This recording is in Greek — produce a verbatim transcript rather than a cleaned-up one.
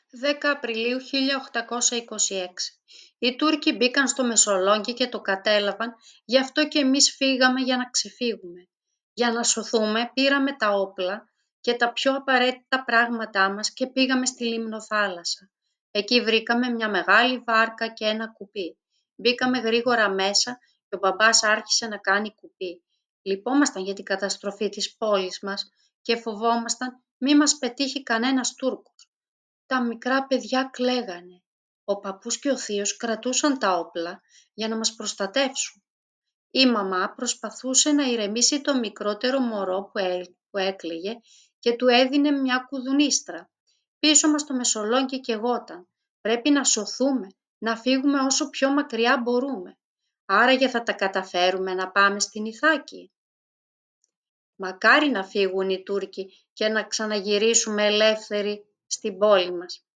δέκα Απριλίου χίλια οκτακόσια είκοσι έξι. Οι Τούρκοι μπήκαν στο Μεσολόγγι και το κατέλαβαν, γι' αυτό και εμείς φύγαμε για να ξεφύγουμε. Για να σωθούμε πήραμε τα όπλα και τα πιο απαραίτητα πράγματά μας και πήγαμε στη Λιμνοθάλασσα. Εκεί βρήκαμε μια μεγάλη βάρκα και ένα κουπί. Μπήκαμε γρήγορα μέσα και ο μπαμπάς άρχισε να κάνει κουπί. Λυπόμασταν για την καταστροφή της πόλης μας και φοβόμασταν μη μας πετύχει κανένας Τούρκος. Τα μικρά παιδιά κλαίγανε. Ο παππούς και ο θείος κρατούσαν τα όπλα για να μας προστατεύσουν. Η μαμά προσπαθούσε να ηρεμήσει το μικρότερο μωρό που, έ, που έκλαιγε και του έδινε μια κουδουνίστρα. Πίσω μας το Μεσολόγγι καιγόταν. Πρέπει να σωθούμε, να φύγουμε όσο πιο μακριά μπορούμε. Άραγε θα τα καταφέρουμε να πάμε στην Ιθάκη. Μακάρι να φύγουν οι Τούρκοι και να ξαναγυρίσουμε ελεύθεροι στην πόλη μας.